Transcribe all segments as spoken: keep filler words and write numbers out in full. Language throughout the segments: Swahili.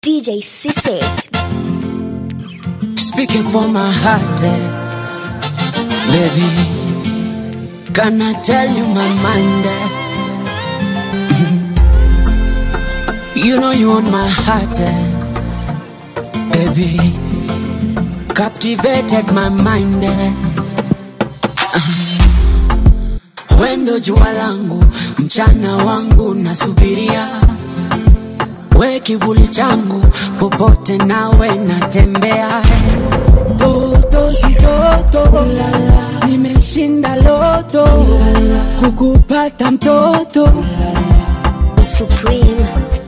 D J Sisse. Speaking for my heart, eh, baby. Can I tell you my mind? Eh? Mm-hmm. You know you on my heart, eh, baby. Captivated my mind. Eh? Uh-huh. Wendo jua langu, mchana wangu nasubiria. We kivuli changu, popote nawe natembea. Toto si toto, ulala. Nimeshinda loto, ulala. Kukupata mtoto, ulala. Supreme.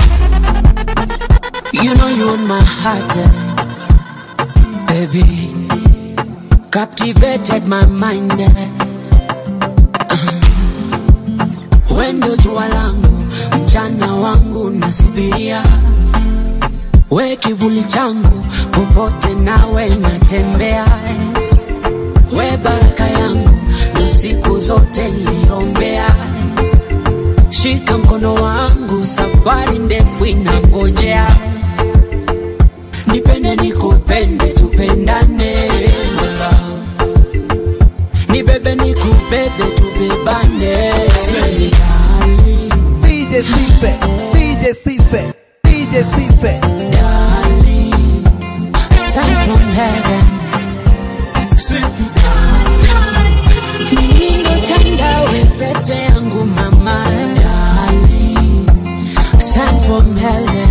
You know you on my heart, eh, baby. Captivated my mind. Eh. Uh-huh. Wendo jua langu, mchana wangu nasubiria. We kivuli changu, popote nawe natembea. We baraka yangu, na siku zote niliombea. Shika mkono wangu, safari ndefu inangojea. Nipende nikupende, tupendane. Nibebe nikubebe, tubebane. D J Sisse, D J Sisse, D J Sisse. Darling, sent from heaven. Sweet darling, nino chanda wepete yangu mama. Darling, sent from heaven.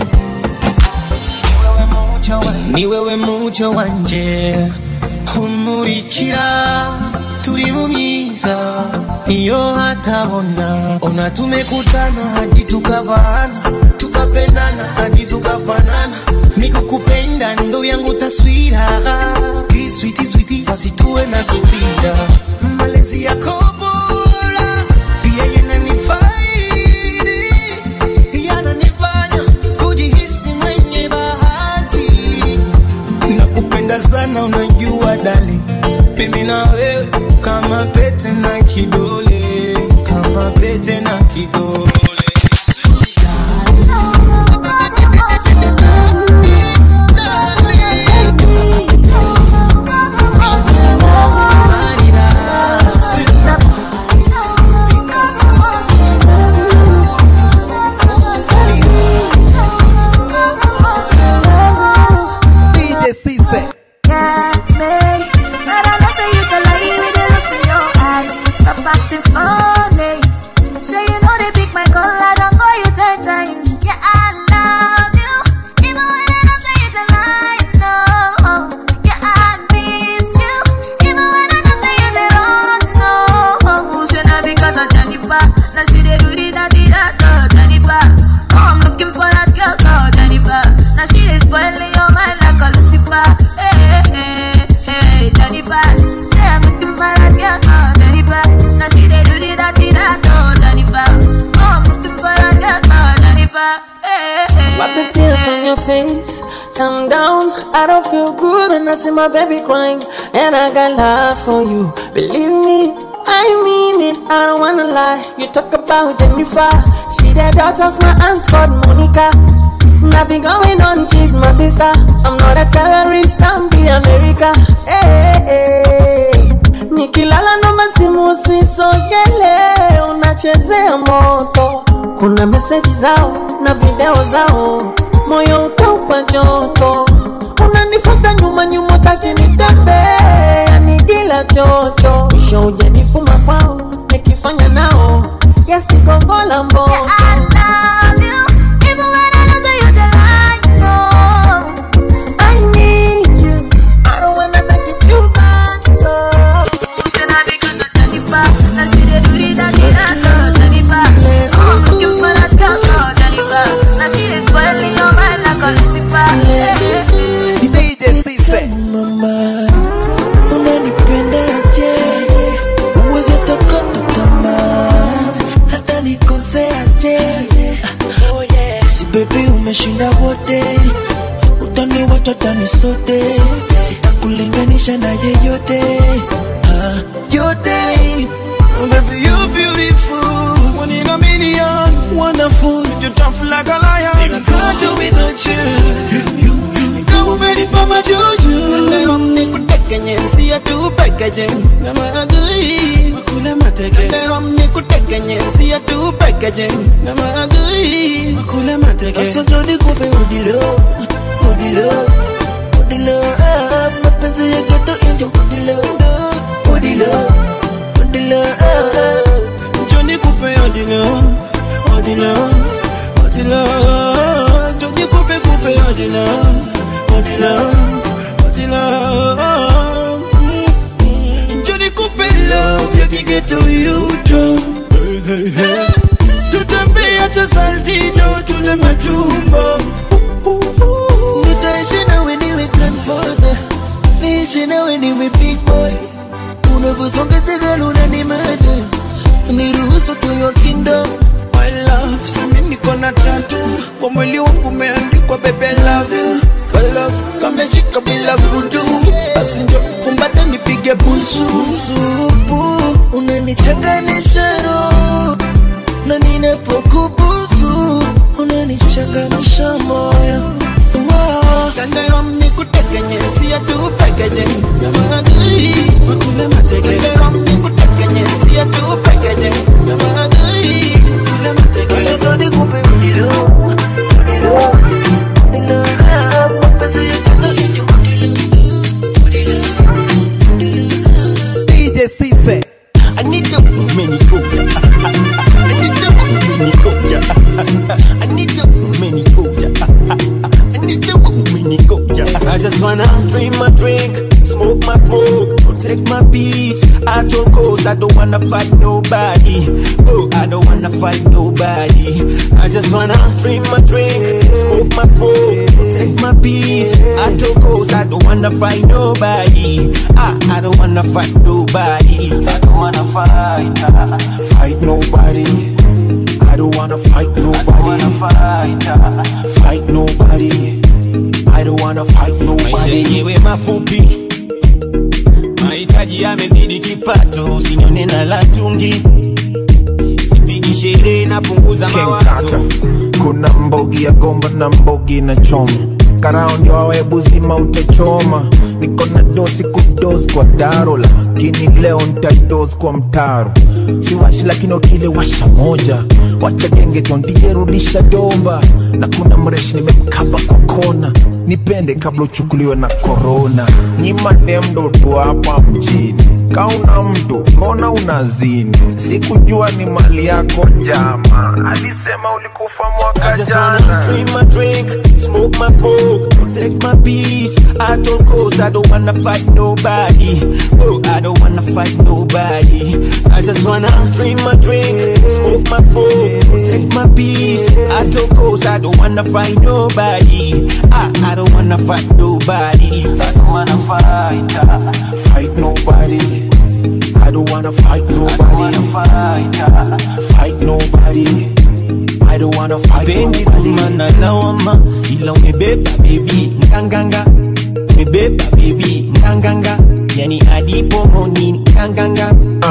Ni wewe mucho wanje, humurikira, turi mu myiza, iyo hatabona. Ona tumekutana hadi tukavana, tukapendana hadi tukafanana. Nikukupenda ndo yangu taswira, sweetie sweetie, basi tuwe na subira. Malezi yako bora, pia yananifaidi, yananifanya kujihisi mwenye bahati. Nakupenda sana unajua dali, mimi na wewe kama pete na kidole, kama pete na kidole. I see my baby crying, and I got love for you. Believe me, I mean it, I don't wanna lie. You talk about Jennifer, she the daughter of my aunt called Monica. Nothing going on, she's my sister. I'm not a terrorist, I'm the America. Hey, hey, hey. Nikilala no masimu sisogele, unachezea moto. Kuna message zao na video zao, moyo utaupa joto. Unanifuta nyuma nyuma kati nitembe, yani gila chocho. Misho uje nifuma kwao, nikifanya nao yes tikongola mbo. Yeah, I love you, even when I don't say you the right, no. I need you, I don't wanna make you feel bad, no. Should I because of Jennifer? Now she did do it, that she done go Jennifer. Oh, I'm looking for that girl called Jennifer. Now she is spoiling your mind like a Lucifer. Mama, unanipenda aje? Uweze toka kama hata nikosea aje? Oh yeah. Si baby umeshinda wote, utani wacha tani sote. Sitakulinganisha na yeyote, ah, yote. Oh baby you beautiful, one in a million, wonderful. You're tough like a lion. I can't do without you. packaging. Nama adui, makule mateke. The rum ni kutekenye, see ya do packaging. Nama adui, makule mateke. Asa jodi kupe udilo, udilo, udilo. Mapenzi ya geto indio udilo, udilo, udilo. Jodi kupe udilo, udilo, udilo. Jodi kupe kupe udilo, udilo, udilo. Jodi kupe love, yaki geto yuto. Tutambe hata saltito, tule majumba. Nitaishi nawe niwe grandfather, niishi nawe niwe big boy. Unavyosonga tegala unanimata, niruhusu to your kingdom. My love, simi niko na tattoo kwa mwili wangu umeandikwa baby I love you. Kwa love, kameshika bila vudu. Basi njo kumbata nipige busu. Supu, unanichanganisha roho, na ninapokubusu unanichangamsha moyo. Kandarom ni kutekenye, siya tu packaging. Nama adui, makule mateke. Kandarom ni kutekenye, siya tu packaging. Nama adui, makule mateke. Asa jodi kupe udilo, udilo, udilo. Mapenzi ya geto indio udilo, udilo. D J Cisse. I need to many culture. I need to many culture. I need to many culture. I need to many culture. I just wanna drink my drink, smoke my smoke, protect my peace. I told cause I don't wanna fight nobody. Oh, I don't wanna fight nobody. I just wanna drink my drink, smoke my smoke, protect my peace. I told cause I don't wanna fight nobody. I, I don't wanna fight nobody. I don't wanna fight, uh, fight nobody. I don't wanna fight nobody. I don't wanna fight, uh, fight nobody. I don't wanna fight nobody. Maisha yenyewe mafupi, mahitaji yamezidi kipato, usinyone na latungi. Sipigi sherehe na punguza mawazo. Kuna mbogi ya gomba na mbogi na choma. Karao ndio wawebu zima utachoma. Niko na dosi kudozi kwa daro, lakini leo nitaidozi kwa mtaro. Siwashi lakini ukile washa moja. Wacha genge tondije rudisha domba. Na kuna mreshi nimemkaba kwa kona. Nipende kabla uchukuliwe na corona. Nyima demdo tu hapa mjini. Kauna mtu, mbona unazini? Sikujua ni mali yako jama. Alisema ulikufa mwaka jana. I just wanna drink my drink, smoke my smoke, protect my peace. I told cause I don't wanna fight nobody. Oh, I don't wanna fight nobody. I just wanna drink my drink, smoke my smoke, protect my peace. I told cause I don't wanna fight nobody. I, I don't wanna fight nobody. I don't wanna fight, uh, fight nobody. I don't wanna fight nobody. I don't wanna fight, uh, fight nobody. I don't wanna fight nobody. Bendi kumana lawama, ila umebeba baby nganganga. Umebeba baby nganganga. Yani adipo moni nganganga. Ah,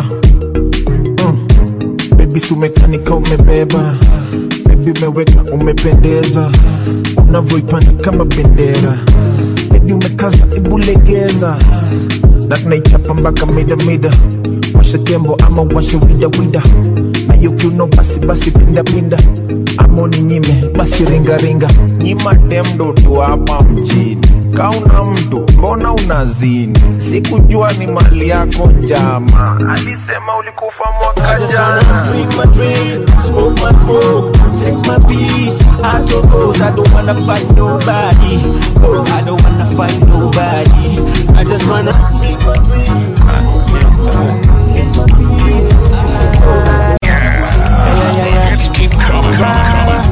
mm. Baby sumekanika umebeba. Baby umeweka umependeza. Unavyoipanda kama bendera. Baby umekaza ibulegeza. Na tunaichapa mpaka mida mida. Washa tembo ama washa wida wida. Na yuki uno basi basi pinda pinda. Amoni nyime basi ringa ringa. Nyima demdo tu hapa mjini. Kauna mtu, mbona unazini? Sikujua ni mali yako jama. Alisema ulikufa mwaka jana. I just wanna drink my drink, smoke my smoke, protect my peace. I told cause I don't wanna fight nobody. Oh, I don't wanna fight nobody. I just wanna drink my drink, protect my peace. Let's keep coming, coming, coming.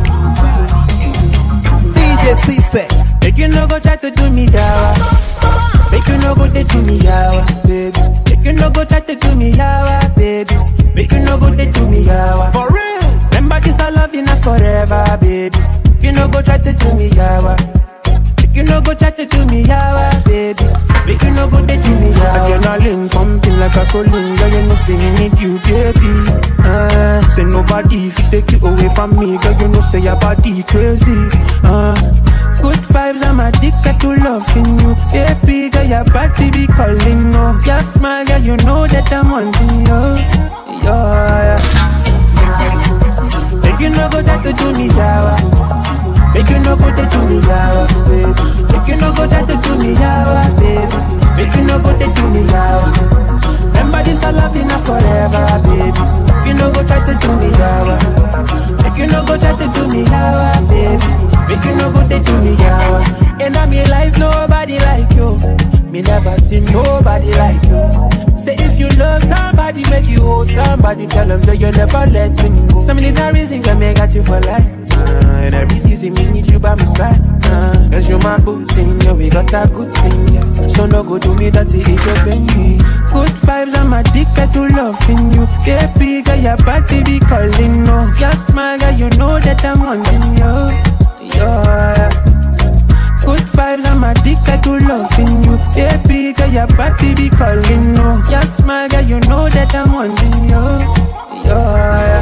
D J Cisse. Make you no go try to do me yawa. Make you no go try to do me yawa, baby. Make you no go try to do me yawa, baby. Make you no go try to do me yawa. For real. Remember this, I love you not forever, baby. You no go try to do me yawa. Make you no go try to do me yawa, baby. Make you no go try to do me yawa. Adrenaline pumping like a gasoline, girl, you know say me need you, baby. Uh, say nobody if you take you away from me, girl, you know say your body crazy. Uh, good vibes, I'm addicted to loving you, baby. Girl, your body be calling, no. Your smile, yeah, you know that I'm wanting you. Yeah, yeah. Make you no go that to do me, yawa. Make you no go that to me, yawa, baby. Make you no go that to do me, yawa, baby. Make you no go that to me, yawa. Remember this, I love you now forever, baby. Make you no go try to do me, yawa. Make you no go try to do me, yawa, baby. Make you no go that to me, yawa. And I'm in life, nobody like you. Me never see nobody like you. Say if you love somebody, make you hold somebody. Tell them that you never let him go. Some of the reason can make got you for life. Uh, and every season me need you by my side. Uh, Cause you're my good thing, yeah, we got a good thing, yeah. So no go do me dirty if you bend me. Good vibes, I'm addicted to loving you. Yeah, bigger, your body be calling, no. Your smile, girl, you know that I'm wanting you. Yeah. Good vibes, I'm addicted to loving you. Yeah, bigger, your body be calling, no. Your smile, girl, you know that I'm wanting you. Yeah.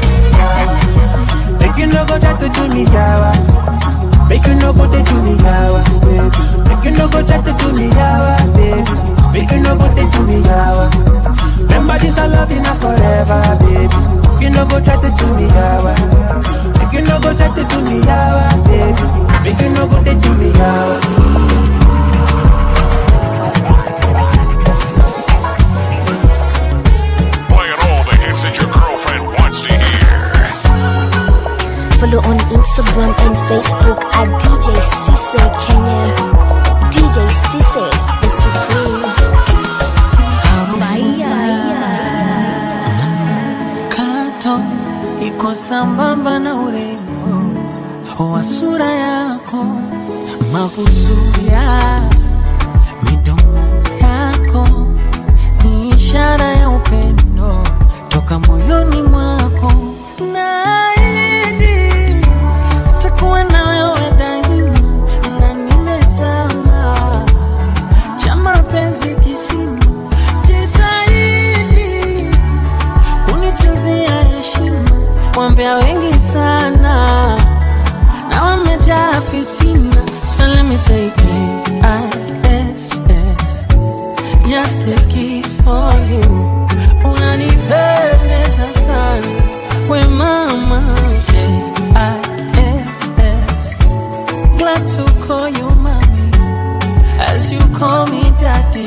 Make you no go try to do me, yawa. Make you no go to do me, yawa, baby. Make you no go try to do me, yawa, baby. Make you no go to do me, yawa. Remember this, I love you now forever, baby. Make you no go try to do me, yawa. Make you no go try to do me, yawa, baby. Make you no go to do me, yawa. Playing all the hits that your girlfriend wants to hear. Follow on Instagram and Facebook at D J Cisse Kenya. D J Cisse, the Supreme. Kato iko sambamba na urembo wa sura yako, mabusu ya midomo yako ni ishara ya upendo toka moyoni mwako. Naahidi nitakuwa na wewe daima, na nimezama cha mapenzi kisima. Jitahidi kunitunzia heshima, wambea wengi sana na wamejaa fitina. So let me say K I S S, just a kiss for you. Unanipendeza sana we mama. K I S S, glad to call you mommy as you call me daddy.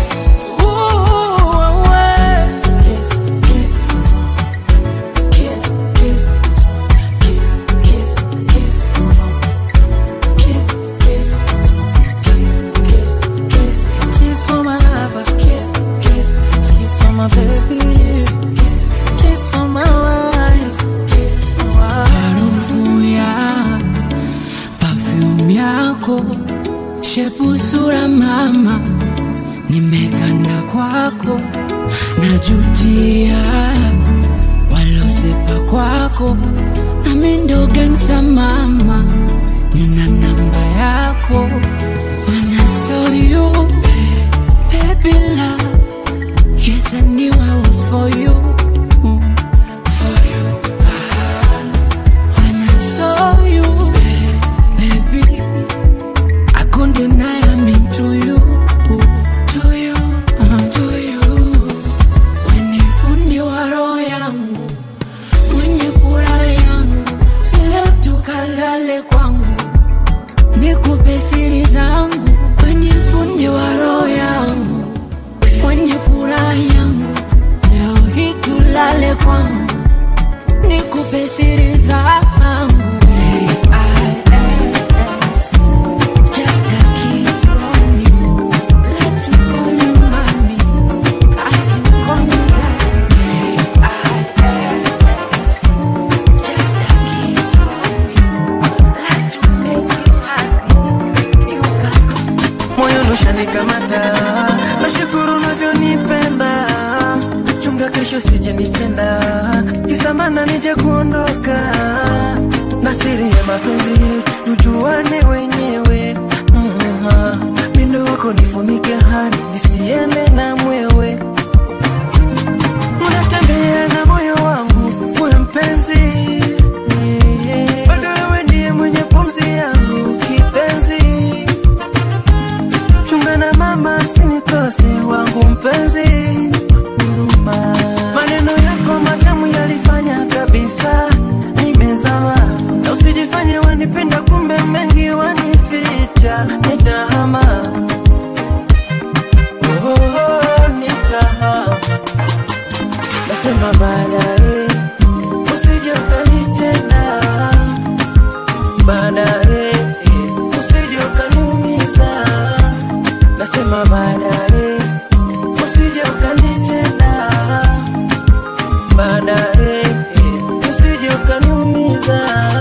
Shepusura mama, nimekanda kwako, najutia walosepa kwako, na mindo gangsta mama, nina namba yako. When I saw you, baby love, yes I knew I was for you. For you. When I saw you, baby, I couldn't deny I'm into you, to you, uh, to you. When you fundi wa roho yangu, mwenye furaha yangu, sile tukalale kwangu, nikupe siri zangu. When you fundi wa roho yangu, mwenye furaha yangu, leo hii tulale kwangu, nikupe siri zangu. Nashukuru unavyonipenda, chunga kesho sije nitenda, kisamana nije kuondoka, na siri ya mapenzi yetu tujuane wenyewe. Mm-hmm. Mindo wako nifunike hani, nisiende na mwewe. Unatembea na moyo wangu, uwe mpenzi, yeah. Bado wewe ndiye mwenye pumzi yangu, kipenzi. Chunga na mama wangu mpenzi, maneno yako matamu yalifanya kabisa nimezama, na usijifanye wanipenda kumbe mengi wanificha, nitahama, oh, oh, nitahama, nasema baadaye usije ukanitenda, baadaye usije ukaniumiza, nasema baadaye usije ukanitenda, baadaye usije ukaniumiza.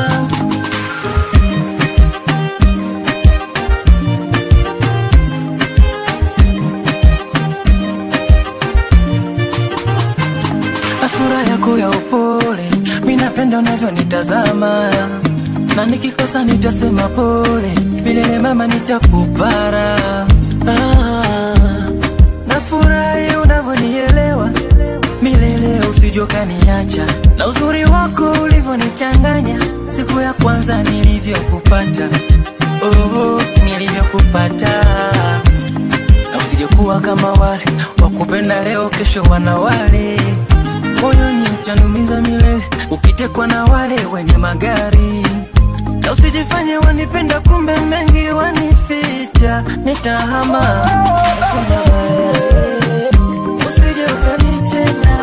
Sura yako ya upole, mimi napenda unavyonitazama, na nikikosa nitasema pole, milele mama nitakupara. Ah, nafurahi unavyonielewa, milele usije ukaniacha, na uzuri wako ulivyonichanganya siku ya kwanza nilivyokupata, oh, nilivyokupata, na usije kuwa kama wale wakupenda leo kesho wana wale, moyoni utanumiza milele ukitekwa na wale wenye magari, na usijifanye wanipenda kumbe mengi wanificha, nitahama, usije ukanitenda,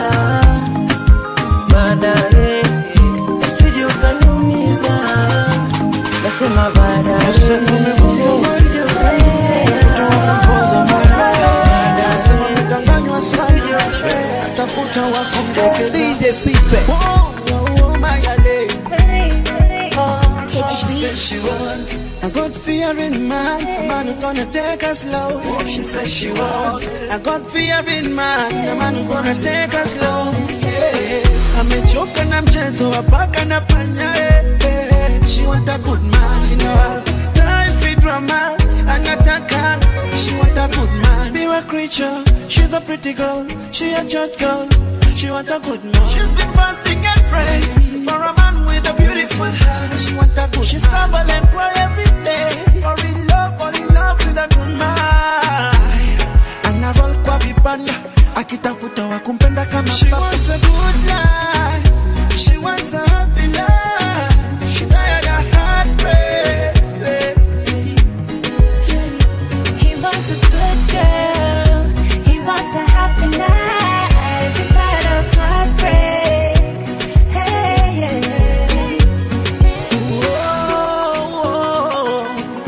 baadaye usije ukaniumiza, nasema baadaye usije ukanitenda, tafuta wako mdeke D J Cisse. Oh, oh, oh, my lady. Take She wants a good fear in mind, a man who's gonna take us slow. She said she wants a good fear in mind, a man who's gonna take us slow. Yeah. Amechoka na mchezo wa paka na panya. Yeah. She want a good man, she know how time for drama. Anataka, she want a good man. Be a creature, she's a pretty girl, she a church girl. She want a good man. She's been fasting and praying for a man with a beautiful heart. She want a good. She stumble and cry every day. For in love, fall in love with a good man. Ana roll kwa vipanda, akitafuta wa kumpenda kama papa. She wants a good life. She wants a happy life. She tired of heartbreak. He wants a good girl. He wants a happy life. He's tired of heartbreak. Hey, hey, hey. Whoa, whoa,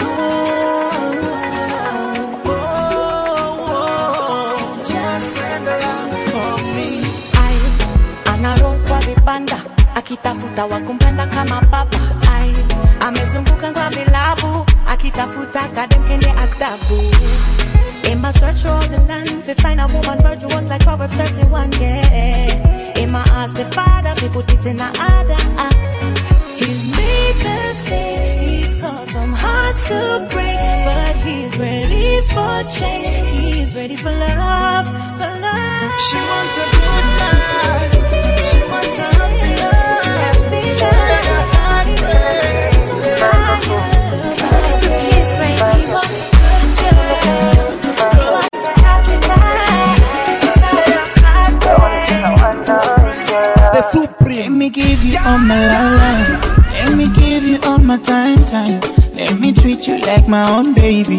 whoa, whoa. Just send love for me. Ai, anarokwa vibanda akitafuta wa kumpenda kama papa. Ai, amezunguka kwa vilabu akitafuta kademkende adabu. In my search for all the land, they find a woman virtuous like Proverbs thirty-one, yeah. In my ass, the father, they put it in a order. Ah. He's made mistakes, caused some hearts to break, but he's ready for change. He's ready for love, for love. She wants a good life. She wants a happy life. Tired of heartbreak. Rest in peace, baby. He wants a good girl. He wants a happy life. He's tired of heartbreak. The Supreme. Let me give you all my love, love. Let me give you all my time, time. Let me treat you like my own baby.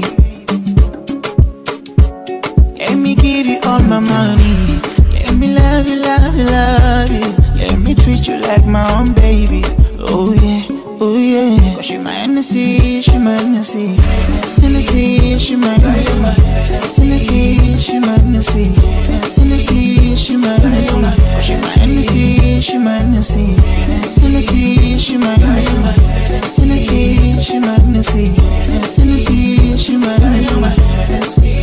Let me give you all my money. Let me love you, love you, love you. Let me treat you like my own baby. Oh yeah, oh yeah. Cause she my Hennessy, she my Hennessy. Hennessy, she my Hennessy. Hennessy, she my Hennessy. Hennessy, she my Hennessy. Cause she my Hennessy, she my Hennessy. Hennessy, she my Hennessy. Hennessy, she my Hennessy. Hennessy, she my Hennessy.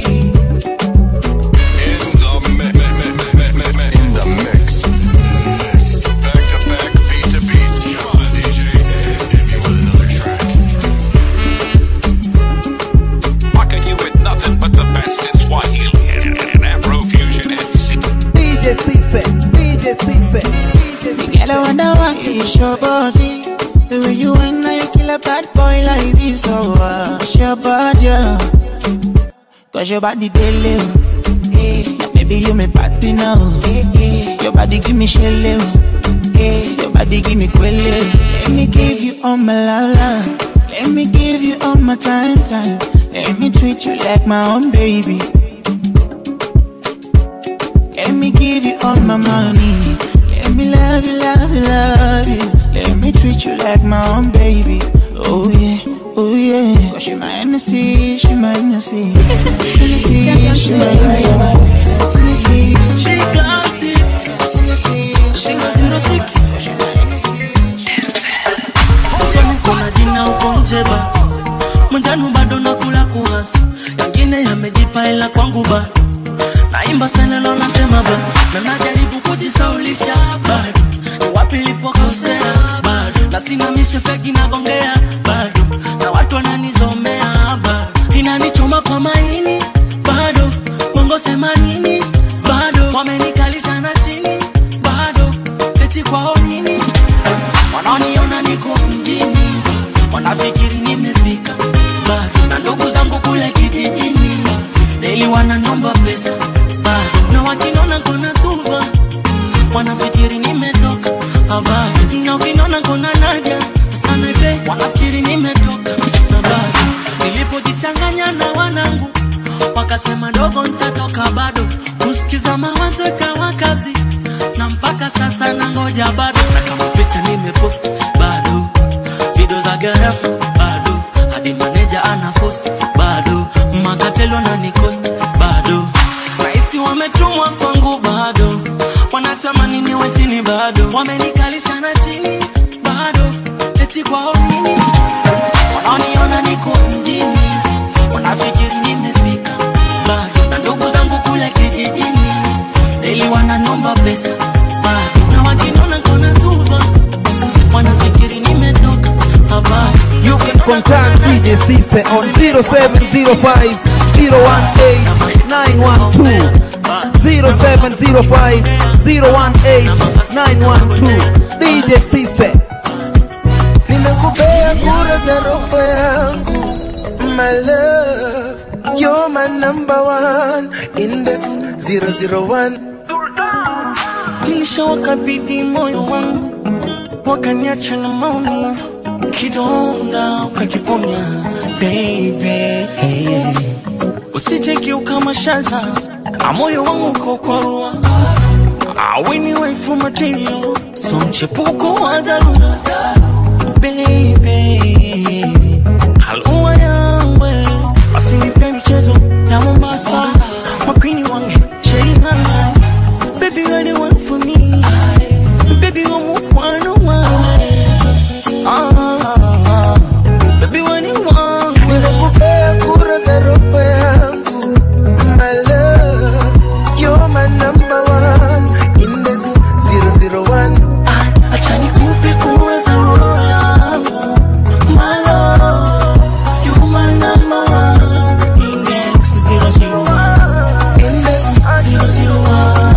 It's your body, the way you whine now you kill a bad boy like this. Oh, uh, it's your body, yeah. Cause your body daily, yeah. Baby, you me party now, yeah, yeah. Your body give me shell, yeah. Your body give me quelle. Let me give you all my love, love. Let me give you all my time, time. Let me treat you like my own baby. Let me give you all my money. Let me love you, love you, love you. Let me treat you like my own baby. Oh yeah, oh yeah. Cause she my Hennessy, she my Hennessy. Hennessy, she my Hennessy. She my Hennessy. She my zero six. Kuna jina uko njeba Mwanjanu bado nakula kuhasu Yangine yamejipa ila kwangu ba Naimba sana leo nasema ba Na najaribu kujisaulisha bado Ni wapi nilipokosea bado Na sinamishe fegi na gongea bado Na watu wananizomea bado Inanichoma kwa maini bado Mungo sema nini bado Wamenikalisha na chini bado Eti kwao nini Wanaoniona niko mjini Wanafikiri nimefika bado Na ndugu zangu kule kijijini Daily wananiomba pesa bado Na wakinona kona tuva Wanafikiri nimetoka bado Na wakinona kona Nadia sana be Wanafikiri nimetoka na bado Nilipojichanganya na wanangu Wakasema dogo nitatoka bado Kusikiza mawazo ikawa kazi Na mpaka sasa nangoja bado Na kama picha nimepost bado Video za gharama bado Hadi maneja anaforce bado Makatelo na nikost bado Raisi wametumwa kwangu bado Wanatamani niwe chini bado Wamenikalisha na chini bado Eti kwao nini Wanaoniona niko mjini Wanafikiri nimefika bado Na ndugu zangu kule kijijini Daily wananomba pesa bado Na wakinona kona tuva Wanafikiri nimetoka habari You can contact D J Cisse on zero seven zero five, zero one eight, nine one two zero seven zero five, zero one eight, nine one two D J Cisse. Nimekupea kura za roho yangu, my love. You're my number one, index zero zero one. Nilisha wakabidhi moyo wangu, wakaniacha na maumivu, kidonda ukakiponya baby. Usije kiuka mashaza, na moyo wangu uko kwa rua. When you wait for material, so mchepuko wa dharura baby. Halua yangu, basi nipe michezo ya Mombasa, makwini wange sheri nana. Baby, you're the one for me. Baby, you're one on one. Ah, baby, when you want, nimekupea kura za roho yangu, my love. You're my number one, index zero zero one. Acha nikupe kura za roho yangu, my love. You're my number one, index zero zero one. Index zero zero one.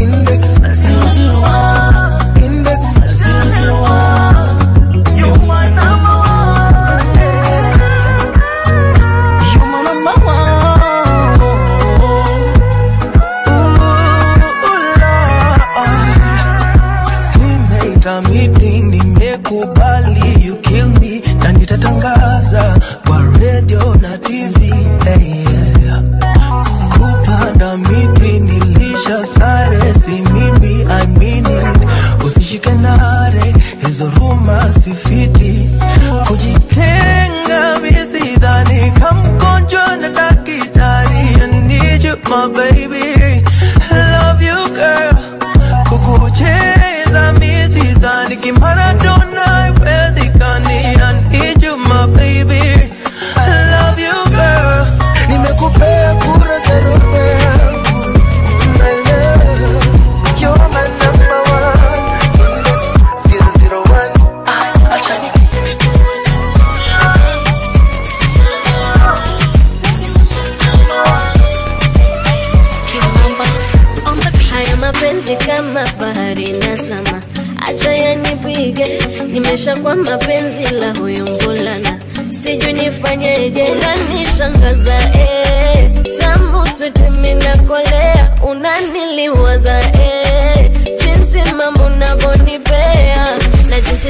Meeting nimekubali, you kill me na nitatangaza kwa radio na T V. Hey, yeah. Kupanda miti nilisha sare, si mimi I mean it. Usishike nare, hizo rumors sifiti. Kujitenga misidhani kama mgonjwa na daktari. I need you my baby, I love you girl. Kukucheza misidhani kimaradona haiwezekani. I need you my baby, I love you girl. Nimekupea kura za roho yangu, my love. You're my number one, index zero zero one. Acha nikupe kura za roho yangu. Haya mapenzi kama bahari nazama, acha yanipige, nimesha kwa mapenzi la huyu mvulana, sijui nifanyeje, unanishangaza eh, tamu sweet mimi nakolea,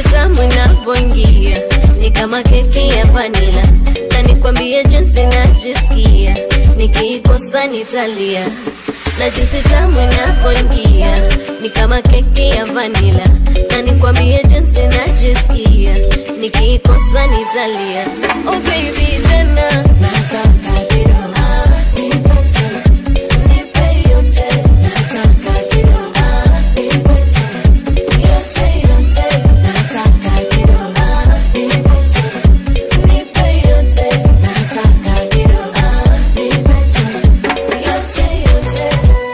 jinsi tamu inavyoingia ni kama keki ya vanilla, na nikwambie jinsi najisikia nikikosa nitalia. Na jinsi tamu inavyoingia ni kama keki ya vanilla, na nikwambie jinsi najisikia nikikosa nitalia. Oh baby tena nataka kidogo, nipe tena, nipe yote, nataka kidogo, nipe tena, yote yote, nataka kidogo, nipe tena, nipe yote, nataka kidogo, nipe tena, yote yote.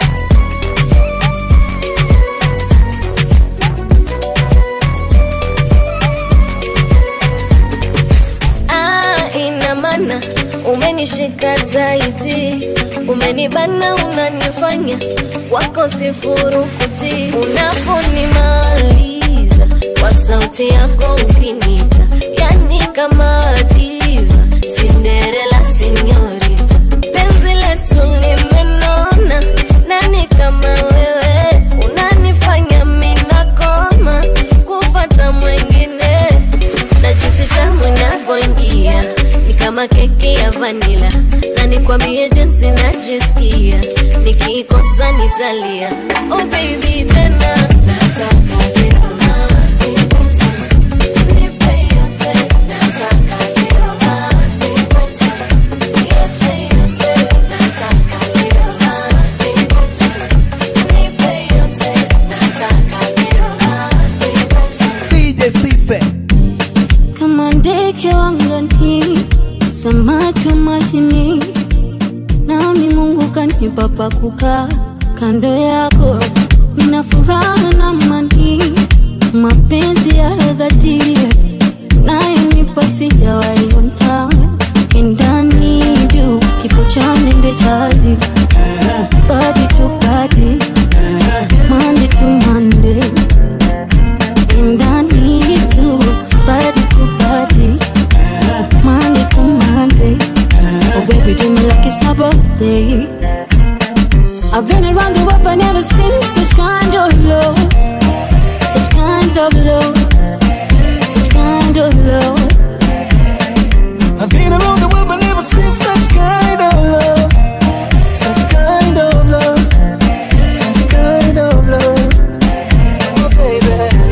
Umenishika taiti, umenibana, unanifanya wako sifuru kuti. Unaponimaliza kwa sauti yako ukinita, yani kama diva, Cinderella señorita. Penzi letu limenona, nani kama wewe, unanifanya mina koma kufata mwengine. Na jinsi tamu inavyoingia ni kama keki ya vanilla, na nikwambie jinsi najisikia nikikosa nitalia. Oh baby tena nataka kidogo, nipe tena, nipe yote, nataka kidogo, nipe tena, yote yote, nataka kidogo, nipe tena, nipe yote, nataka kidogo, nipe tena. D J Cisse kama ndege wangani, samaki majini, nami Mungu kanipa pa kukaa kando yako. Nina furaha na amani, mapenzi ya dhati unayonipa sijawahi ona. Ndani juu kifo cha mende chali, body to body, Monday to Monday. Ndani juu body to body, Monday to Monday. Oh baby, do me like it's my birthday. I've been around the world but never seen such kind of love, such kind of love, such kind of love. I've been around the world but never seen such kind of love, such kind of love, such kind of love. Oh baby.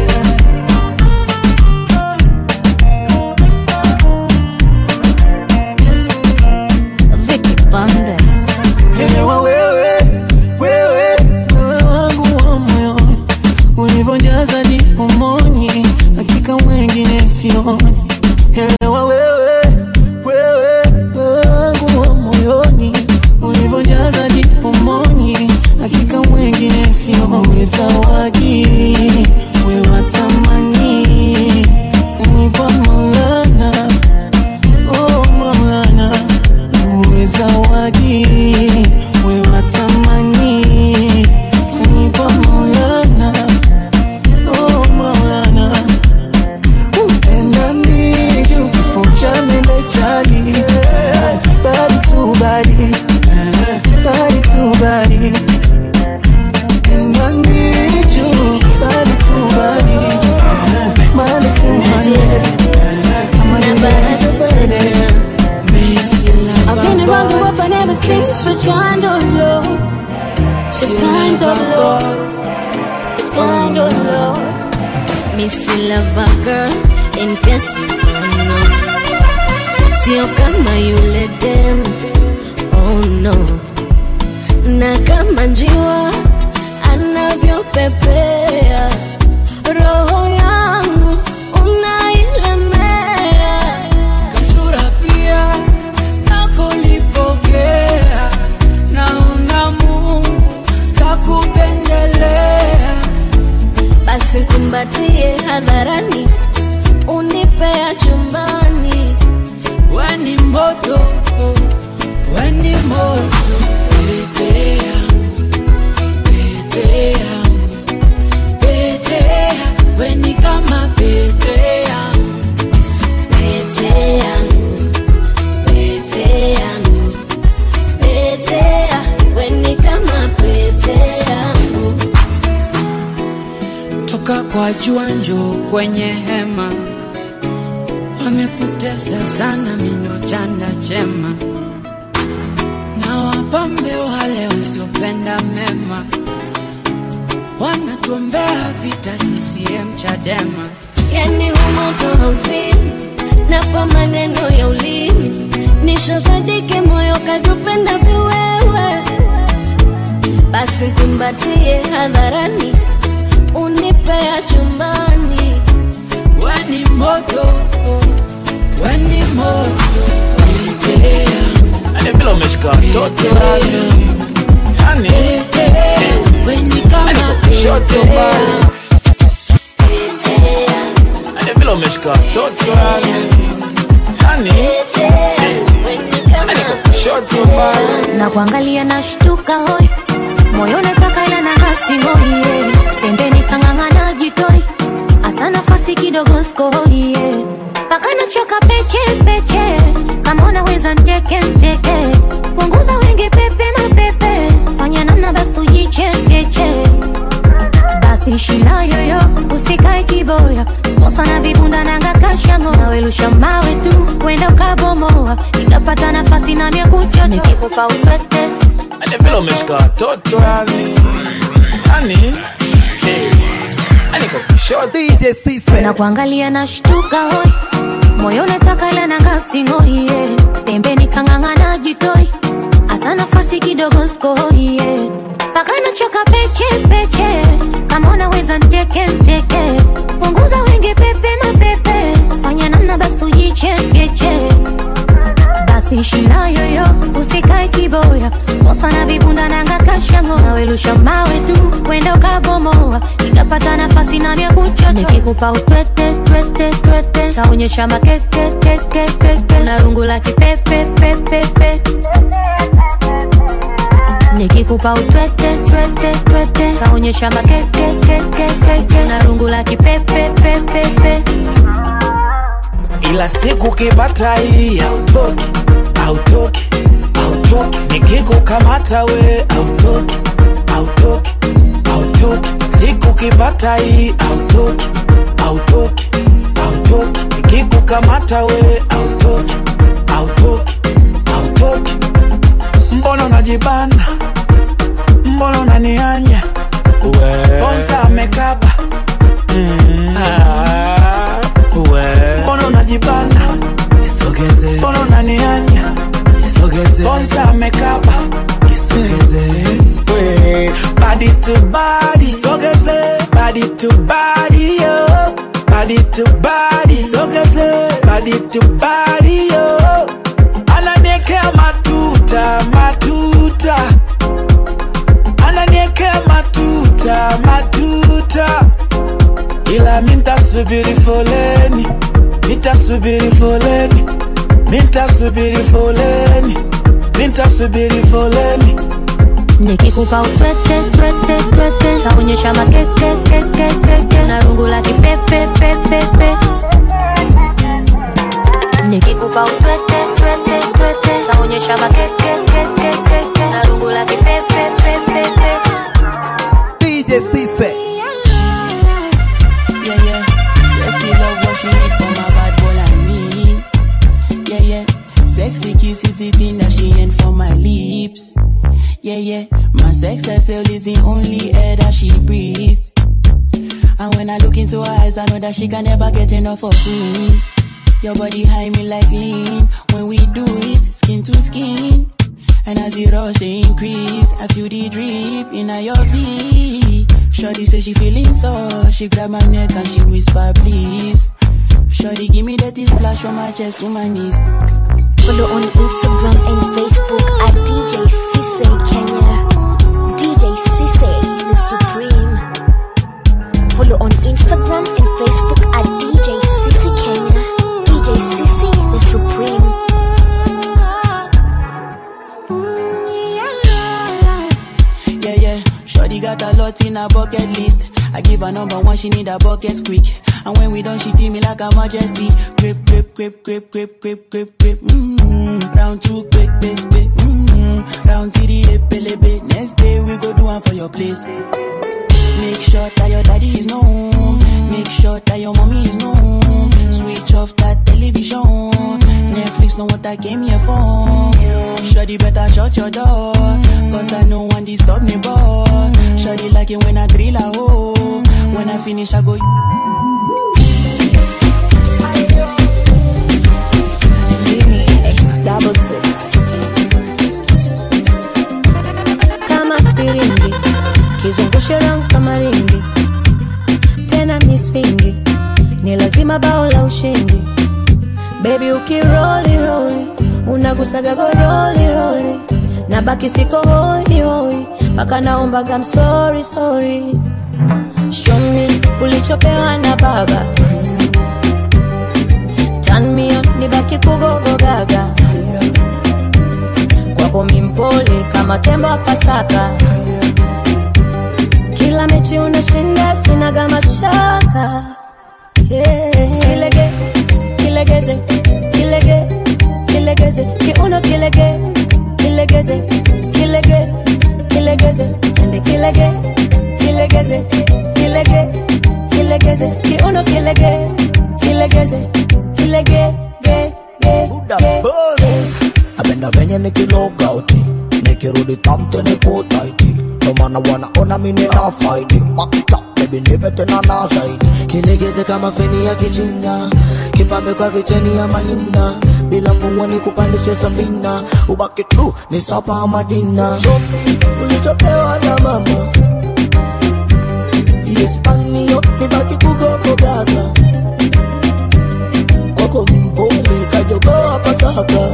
Elewa wewe, wewe, wewe wangu wa moyoni, ulivyojaza ni pomoni, hakika wengine sioni. Elewa wewe, wewe, wewe wangu wa moyoni, ulivyojaza ni pomoni, hakika wengine sioni. Zawadi, wewe wa thamani, kanipa Maulana, oh Maulana. Wewe zawadi, wewe wa thamani, kanipa Maulana, oh Maulana. Upenda niju kifo cha mende chali, body to body, body to body. Upenda niju body to body, body to body. I've been around the world but never seen such kind of love, such kind of love, such kind of love. Missy Lover girl, in case you don't know, sio kama yule dem, oh no. Na kama njiwa anavyopepea, roho yangu unailemea. Kasura pia nakolipokea, naona Mungu kakupendelea. Basi kumbatie hadharani, unipea chumbani. Weni moto, weni moto, pete yangu, pete yangu, pete yangu, weni kama pete yangu, pete yangu, pete yangu, pete yangu, weni kama pete yangu. Toka kwa jua njoo kwenye hema, wananitesa sana mino chanda chema, na wapambe wale wasiopenda mema, wanatuombea vita C C M Chadema. Yani humoto hauzini na pa maneno ya ulimi, nishosadike moyo katupenda viwewe. Basi kumbatie hadharani, unipea chumbani. Weni moto, weni moto, nitea ane vile umeshika watoto rani yani weni kama kushoto bali ane vile umeshika watoto rani yani ane kushoto bali na kuangalia na shtuka hoi, moyo nataka ila na hasi hoi, pembeni kangangana jitoi, hata nafasi kidogo skoi, paka nachoka peche peche, kama unaweza nteke nteke, punguza wengi pepe mapepe, fanya namna basi tujichekeche, basi shina yoyo usikae kiboya, kosa na vibunda na ngakashango, na welusha mawe tu wenda ukabomoa, ikapata nafasi na mia kuchocho, nikikupa utwete ane vile umeshika watoto yani yani D J Cisse na kuangalia na shtuka hoi, moyo nataka ila na ngasi ngoi, pembeni kangangana jitoi, hata nafasi kidogo skoi, paka nachoka peche peche, kama unaweza nteke nteke, punguza wengi pepe mapepe, fanya namna basi tujichekeche, basi shina yoyo usikae kiboya, kosa na vibunda na ngakashango, na welusha mawe tu wenda ukabomoa, ikapata nafasi na mia kuchocho, nikikupa utwete twete twete, taonyesha makeke keke keke, na rungu la kipepe pepe pepe, nikikupa utwete twete twete, taonyesha makeke keke keke, na rungu la kipepe pepe pepe. Ila siku kipata hii autoki, autoki, autoki, nikikukamata we autoki, autoki, autoki, siku kipata hii autoki, autoki, autoki, nikikukamata we autoki, autoki, autoki. Mbona unajibana, mbona unanianya, bonsa amekaba mm. ah, mbona unajibana, isogeze, mbona unanianya, isogeze, bonsa amekaba, isogeze, we body to body, isogeze, body to body yo, body to body, isogeze, body to body yo, ananiekea matuta matuta, ananiekea matuta matuta, ila minta subiri foleni, minta subiri foleni, minta subiri foleni, minta subiri foleni, nikikupa utwete twete twete, taonyesha makeke keke keke, na rungu la kipepe pepe pepe, nikikupa utwete twete twete, taonyesha makeke keke keke, na rungu la kipepe pepe pepe. D J Cisse yeah yeah, sexy love what she need from my bad boy like me, yeah yeah, sexy kiss is the thing that she ain't for my lips, yeah yeah, my sex herself is the only air that she breathes, and when I look into her eyes I know that she can never get enough of me. Your body high me like lean, when we do it skin to skin, and as the rush they increase, I feel the drip in your V. Shorty say she feeling so, she grab my neck and she whisper please. Shorty give me that splash from my chest to my knees. Follow on Instagram and Facebook at D J Cisse Kenya, D J Cisse the Supreme. Follow on Instagram and Facebook at D J Cisse Kenya, D J Cisse the Supreme. Yeah yeah, shorty got a lot in her bucket list. I give her number one, she need a bucket quick. And when we done, she feel me like a majesty. Grip, grip, grip, grip, grip, grip, grip, grip. Mm-hmm. Round two, quick, quick, quick. Mm-hmm. Round three, epelebe. Next day we go do one for your place. Make sure that your daddy is known. Make sure that your mommy is known. Switch off that television. Shawty better shut your door, cause I know one disturb me, boy. Shawty like it when I drill a hole. When I finish, I go. Jimmy X double six. Kama spiringi, kizungushe rang kama ringi. Tena mispingi, ni lazima bao la ushindi. Baby ukiroli roli, unagusaga go roli roli. Nabaki siko hoi hoi, paka naombaga I'm sorry sorry. Show me ulichopewa na baba. Turn me on, nibaki kugogo gaga. Kwako mimpole kama tembo wa Pasaka. Kila mechi unashinda sinaga mashaka. Yeah. Kilege, kilegeze, kilege, kilegeze, kiuno kilege, kilegeze, kilege, kilegeze, ende kilege, kilegeze, kilege, kilegeze, kiuno kilege, kilegeze, kilege, ge, ge, ge. Abenda venye nikiloga uti, nikirudi tamte nikuitaiti. No mana wana ona mine na faidi. Bakta, baby nipe tena na zaidi. Kilegeze kama feni ya kichina, kipambe kwa vicheni ya mahina. Bila mbungwa ni kupandishe safina, ubaki tu ni sapa madina. Shopi, ulichopewa na mama. Yes, turn me up, nibaki kugogo gaga. Kwako mpole, kajogoa Pasaka.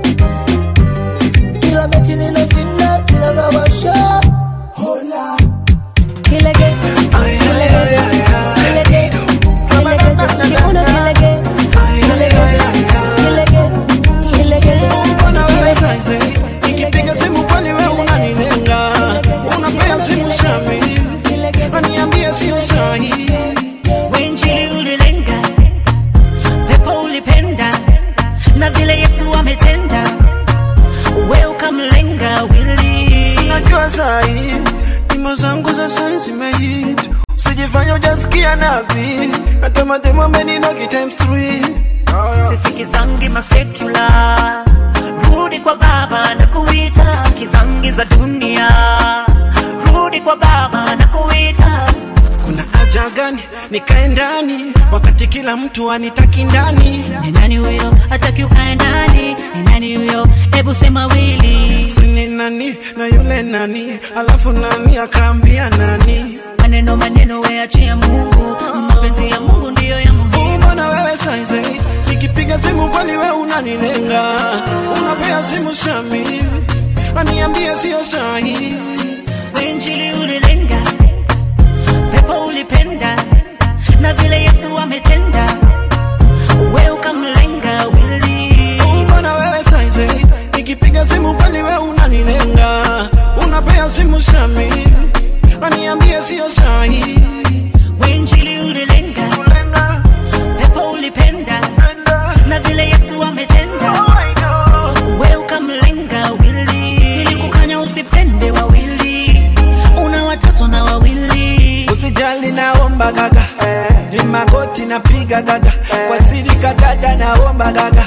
Kila mechi ninashinda, sinaga masha. Hola. Kilege, kilegeze, kilege, kilegeze, kiuno kilege, kilegeze, kilege, kilegeze. Mbona wewe saizi, nikipiga simu kwani wewe unanilenga. Unapea simu shami, waniambia sio sahi. Wenjili ulilenga, pepo ulipenda, na vile Yesu ametenda, wewe ukamlenga wili. Sinajua sahi, nyimbo zangu za sahi zimehit. Usijifanya hujasikia nabii, hata mademo ameninoki times three. Sisikizangi masekula, rudi kwa baba na kuita. Sisikizangi za dunia, rudi kwa baba na kuita. Kuna haja gani nikae ndani wakati kila mtu anitaki ndani? Ni nani huyo hataki ukae ndani? Ni nani huyo? Hebu sema wili. Sini nani na yule nani, alafu nani akaambia nani? Maneno maneno we achia Mungu, mapenzi ya Mungu ndiyo ya muhimu. Mbona wewe saizi, nikipiga simu kwani wewe unanilenga. Unapea simu shami, waniambia sio sahi. Wenjili ulilenga, pepo ulipenda, na vile Yesu ametenda, wewe ukamlenga wili. Mbona wewe saizi, nikipiga simu kwani wewe unanilenga. Unapea simu shami, waniambia sio sahi. Wenjili ulilenga, pepo ulipenda, na vile Yesu ametenda, wewe ukamlenga wili. Nilikukanya usipende wawili, una watoto na wawili. Usijali naomba gaga, ni magoti napiga gaga. Kwa siri kadada naomba gaga,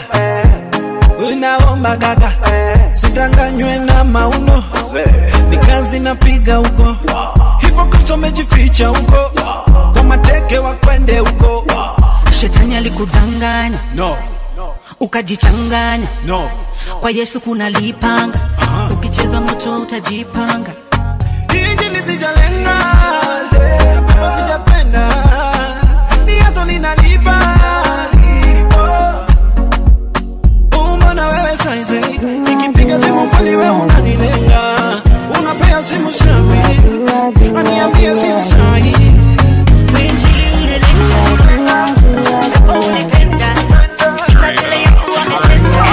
unaomba gaga. Sidanganywe na mauno, ni kazi napiga huko. Hipo Kristo mejificha huko, kwa mateke wakwende huko. Shetani alikudanganya, no, ukajichanganya, no. Kwa Yesu kuna lipanga, uh-huh. Ukicheza moto utajipanga. Injili sijalenga, pepo sijapenda, ni Yesu linalipa. Mbona wewe saizi, nikipiga simu kwani wewe unanilenga. Unapea simu shami, waniambia sio sahi. Wenjili ulilenga, pepo ulipenda, na vile Yesu ametenda,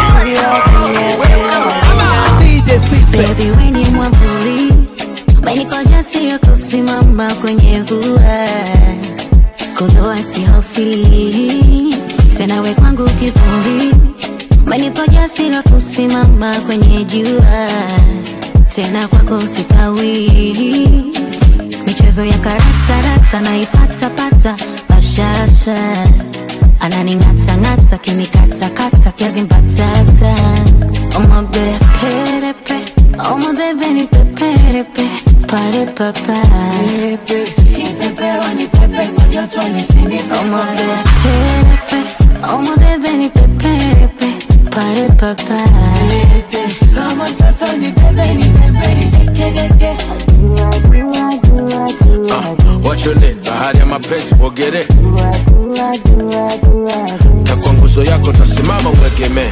baby we ni mwavuli, umenikoja jasiri kusimama kwenye mvua, kuloa sihofi, tena we kwangu kivuli. Umenikoja jasiri kusimama kwenye jua, tena kwako sikawi. Michezo ya karata rata na ipata pata bashasha, ananingata ngata kinikata kata kiazi mbatata. Oh my baby, papa. Kipepeo ni pepe kwa joto nisini kama pepe. Oh my baby ni pepe, pare papa. Kama toto ni pepe ni pepe ni kekeke. What's your name? Bahari ya mapenzi wogere. Takwa nguzo yako tasimama uwekeme.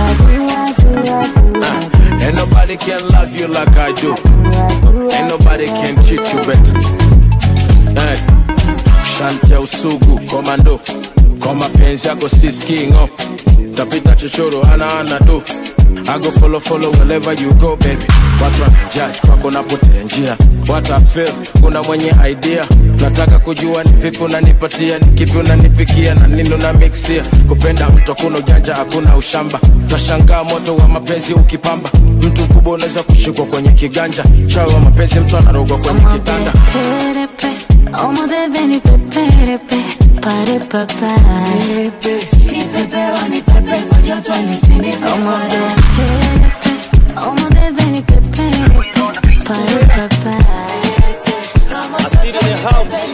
uh, Ain't nobody can love you like I do. Ain't nobody can treat you better. Hey. Shanti ya usugu komando. Kwa mapenzi yako siskingo. Tapita chochoro ana ana do. I go follow follow wherever you go baby. Watu wanajudge kwako napotea njia. What I feel, kuna mwenye idea. Nataka kujua ni vipi unanipatia, ni kipi unanipikia na nini unamixia. Kupenda mtu kuna ujanja hakuna ushamba. Utashangaa moto wa mapenzi ukipamba. Mtu mkubwa unaweza kushikwa kwenye kiganja. Chawa wa mapenzi mtu anarogwa kwenye kitanda. Oh my baby ni pepe, pare papa. Kipepeo ni pepe kwa joto nisini kama pepe. Oh my baby ni pepe, pare papa. I see it in the house.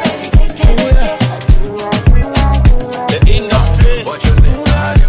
The industry. What's your name?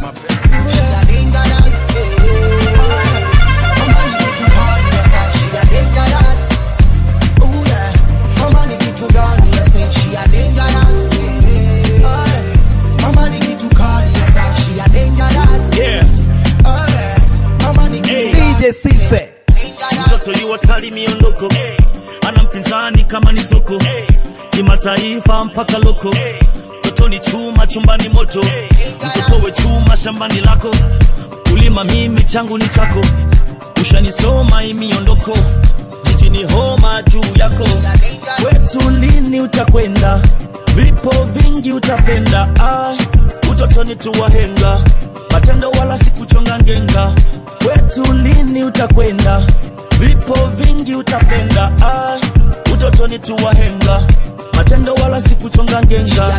D J Cisse. Mtoto yu watali miondoko, ana mpinzani kama ni soko, kimataifa mpaka loko. Mtoto ni chuma chumbani moto, mtoto we chuma shambani lako. Ulima mimi changu ni chako, ushanisoma hii miondoko. Jiji ni homa juu yako, wetu lini utakwenda? Vipo vingi utapenda, ah, utotoni tuwahenga. Matendo wala sikuchonga ngenga, wetu lini utakwenda? Vipo vingi utapenda, ah, utotoni tuwahenga. Matendo wala sikuchonga ngenga.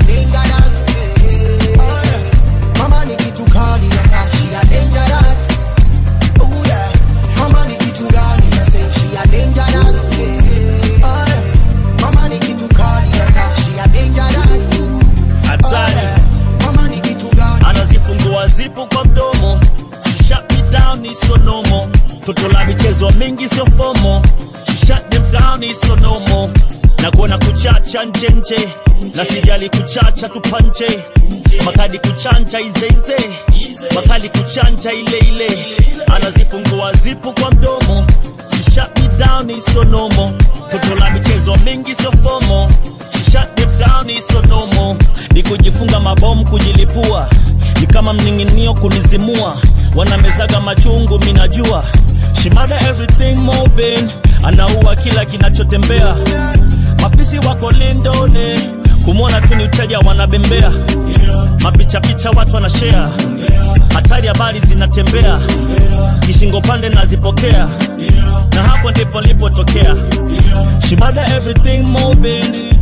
Mama ni kitu kali ya sashi ya dangerous. Oh yeah. Mama ni kitu gani ya sashi ya dangerous. Oh yeah. Mama ni kitu kali ya sashi ya dangerous. Hatari. Mama ni kitu gani? Anazifungua zipu kwa mdomo. She shut me down is so normal. Toto la michezo mingi sio fomo. She shut them down is so normal. Na kuona kuchacha nje nje, na sijali kuchacha tupanje. Makadi kuchanja ize ize, makali kuchanja ile ile. Anazifungua zipu kwa mdomo. She shut me down is so normal. Toto la michezo mingi sio fomo. She shut them down is so normal. Ni kujifunga mabomu kujilipua, ni kama mninginio kunizimua. Wanamezaga machungu minajua. She mother everything moving, anaua kila kinachotembea. Mafisi wako lindone, kumwona tu ni uteja wanabembea. Mapicha picha watu wanashare, hatari habari zinatembea. Kishingo pande nazipokea, na hapo ndipo nilipotokea. She mother everything moving.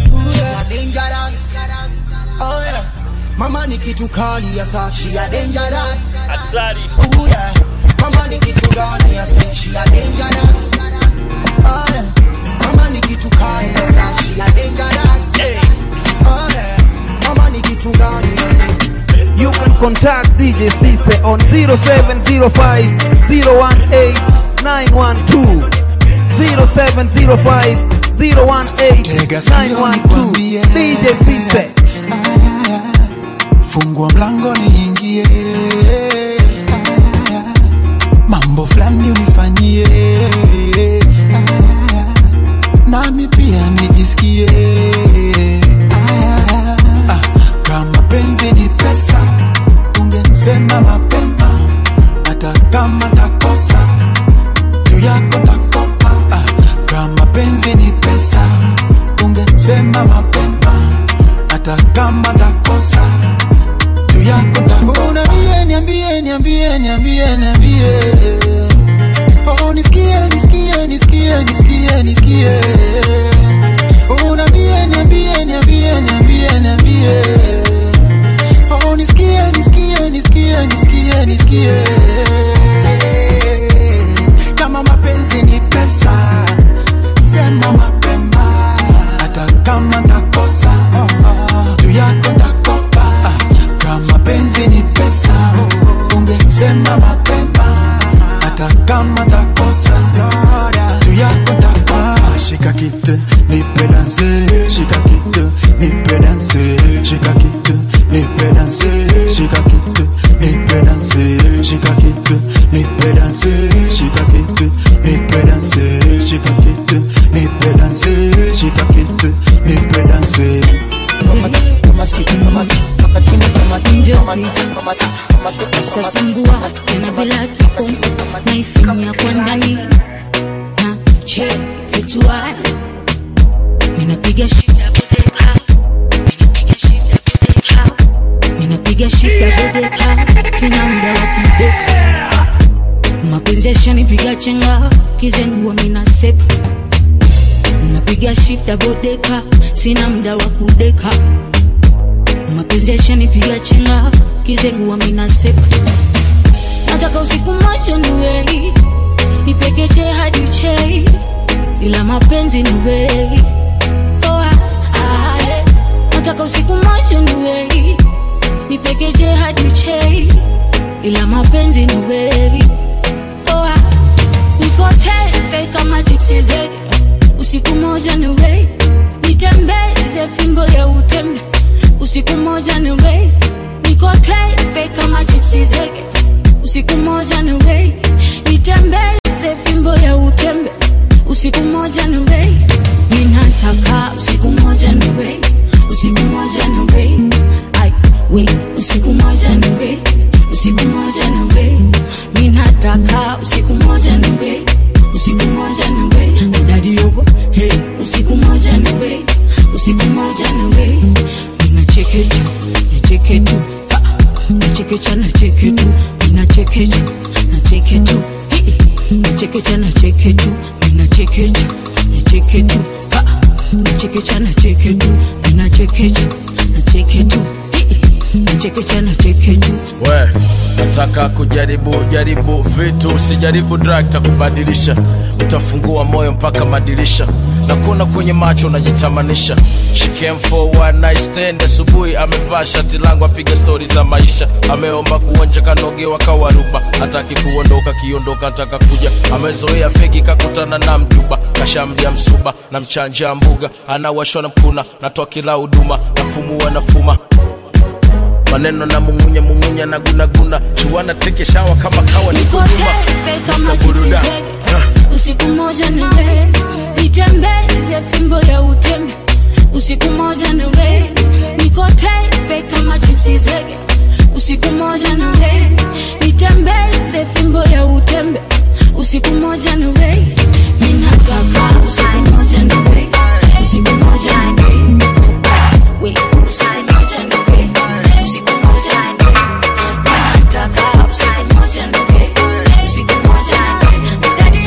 Oh yeah. Mama ni kitu kali ya sashi ya dangerous. Hatari. Oh yeah. Mama ni kitu gani ya sashi ya dangerous. Oh yeah. Mama ni kitu kali ya sashi ya dangerous. Oh yeah. Mama ni kitu gani ya sashi. You can contact D J Cisse on zero seven zero five, zero one eight, nine one two. zero seven zero five, zero one eight, nine one two. D J Cisse. Fungua mlango niingie, mambo flani unifanyie, nami pia nijisikie. Ah, kama penzi ni pesa, ungesema mapema. Hata kama takosa, juu yako takopa. Ah, kama penzi ni pesa, ungesema mapema. Hata kama takosa, juu yako takopa. Niambie, niambie, niambie, niambie, niambie. Oh, nisikie. kama takosa tu yako takosa. Shika kitu nipe danse, shika kitu nipe danse, shika kitu nipe danse, shika kitu nipe danse, shika kitu nipe danse, shika kitu nipe danse, shika kitu nipe danse, shika kitu nipe danse. Sasa sungua tena bila kikomo, naifinya kwa ndani na che kichwa, ninapiga shida bodeka, ninapiga shida bodeka, ninapiga shida bodeka, sina muda wa kubeka, mapenzi yashanipiga chenga, kizenguo mina sepa, ninapiga shida bodeka, sina muda wa kudeka, mapenzi yashanipiga chenga, kizenguo mina sepa. Nataka usiku moja niwe nipekeche hadi chei, ila mapenzi niwe oh ah, ah, eh. Nataka usiku moja niwe nipekeche hadi chei, ila mapenzi niwe oh ah. Niko tepe kama gypsy zege, usiku moja niwe nitembeze fimbo ya utembe, usiku moja niwe niko tepe kama gypsy zege, usiku moja niwe nitembeze fimbo ya utembe, usiku moja niwe ninataka usiku moja niwe, usiku moja niwe ai we, usiku moja niwe, usiku moja niwe ninataka usiku moja niwe, usiku moja niwe daddy yobo hey, usiku moja niwe, usiku moja niwe ninachekecha nacheketu nachekecha nacheketu ninachekecha nacheketu nachekecha nacheketu ninachekecha nacheketu nachekecha nacheketu ninachekecha nacheketu nachekecha nacheketu. We, nataka kujaribu jaribu vitu, usijaribu drug takubadilisha, utafungua moyo mpaka madirisha, na kuona kwenye macho unajitamanisha. She came for one night stand, asubuhi amevaa shati langu apiga story za maisha, ameomba kuonja kanogewa kawaruba, hataki kuondoka kiondoka ataka kuja, amezoea fegi kakutana na mjuba, kashamdia msuba na mchanja mbuga, anawashwa na mkuna, natoa kila huduma, nafumua nafuma maneno na mumunya mumunya na guna guna, chuana teke shawa kama kawa ni kuduma. Kama gypsy zege, usiku moja niwe nitembeze fimbo ya utembe, usiku moja niwe niko tepe kama gypsy zege, usiku moja niwe nitembeze fimbo ya utembe, usiku moja niwe ninataka usiku moja niwe, usiku moja niwe we, usiku moja niwe, usiku moja niwe ninataka usiku moja niwe, usiku moja niwe daddy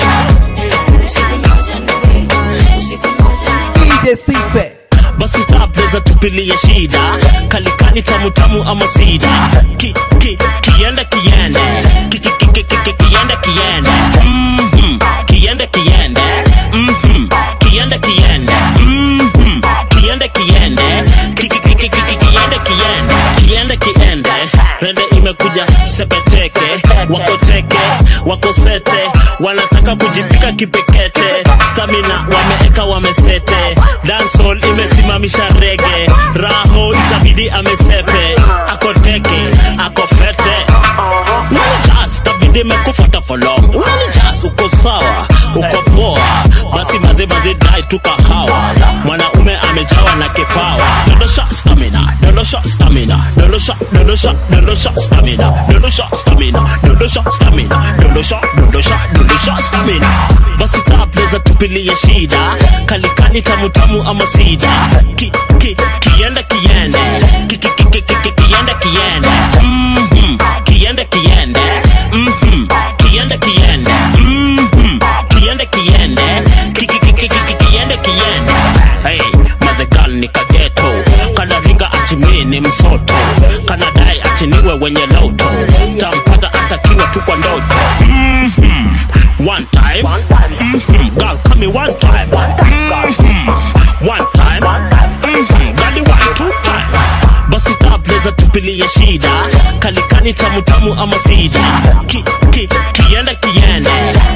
usiku moja niwe, usiku moja niwe D J Cisse. Basi tapleza tupilie shida, kalikani tamu tamu ama sida, ki ki kienda kiende, ki ki ki ki ki kienda kiende, mhm kienda kiende, mhm kienda kiende, mhm kienda kiende, ki ki ki ki ki kienda kiende, kienda kiende, rende imekuja sepeteke, wako teke, wako sete, wanataka kujipika kipekete, stamina wameeka wamesete, dancehall imesimamisha rege, raho itabidi amesepe, ako teke, ako fete, unani jazz tabidi mekufata follow, unani jazz uko sawa, uko poa, basi maze maze dai tukahawa, mwanaume amejawa na kipawa, dondosha stamina, dondosha stamina, dondosha, dondosha, dondosha stamina, dondosha stamina, dondosha stamina, dondosha, dondosha, dondosha stamina. Basi tapleza tupilie shida, kalikani tamu tamu ama sida, ki ki kienda kiende, ki ki ki ki ki kienda kiende, mhm kienda kiende, mhm kienda kiende, mhm kienda kiende, ki ki ki ki kienda kiende. Hey, mazegal ni kageto, kana ringa achimini msoto, kana dai achiniwe wenye loto, tampata atakiwa tu kwa ndoto. Mhm one time, mhm girl come me one time, mhm one time, mhm gadi one two time. Basi tapleza tupilie shida, kalikani tamu tamu ama sida, ki ki kienda kiende,